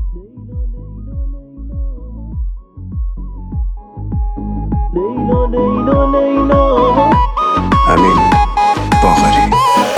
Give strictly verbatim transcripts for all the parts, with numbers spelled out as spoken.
لیلا لیلا لیلا امین باقری.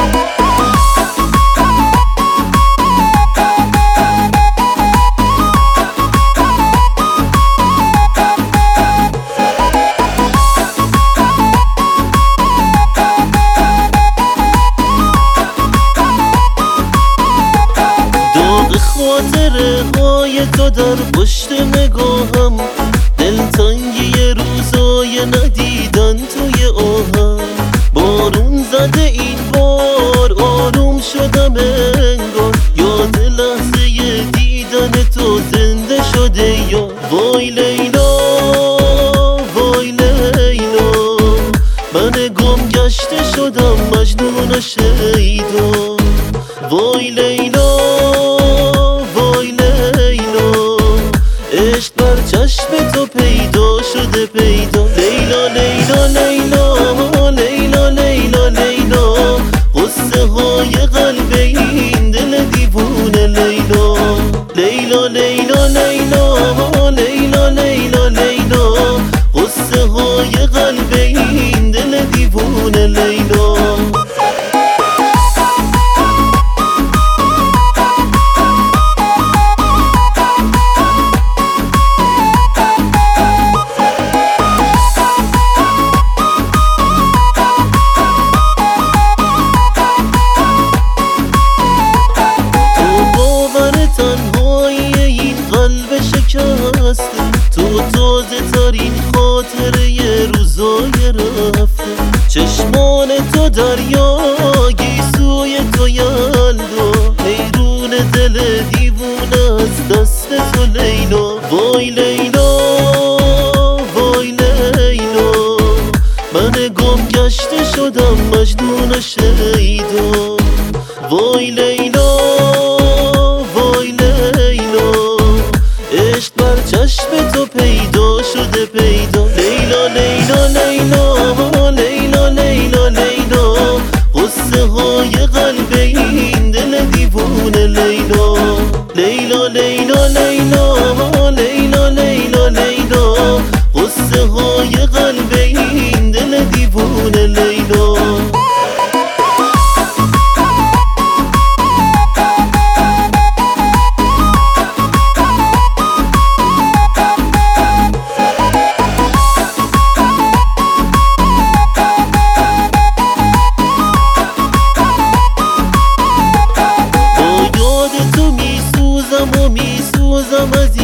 داغ خاطره های تو در پشت نگاهم، دلتنگی روزای ندیدن توی آهم. بارون زده این بار آروم شدم انگار، یاد لحظه دیدن تو زنده شده یا وای لیلا وای لیلا. من گم گشته شدم مجنون شیدا. وای لیلا وای لیلا، عشق بر چشم تو پیدا شده پیدا. لیلا لیلا لیلا لیلا لیلا لیلا، قصه های قلب این دل دیوونه لیلا. لیلا لیلا لیلا لیلا لیلا لیلا، قصه های قلب این دل دیوونه لیلا. تو تازه ترین خاطره ی روزای رفته، چشمان تو دریایی سوی تو یلدا، حیرون دل دیوونه از دست تو لیلا. وای لیلا وای لیلا، من گم گشته شدم مجنون شیدا. وای لیلا وای لیلا، عشق بر چشم تو پیدا شده پیدا. لیلا لیلا لیلا لیلا لیلا لیلا، قصه های قلب این دل دیوونه لیلا. لیلا لیلا لیلا لیلا لیلا لیلا، قصه های قلب این دل دیوونه لیلا. و میسوزم از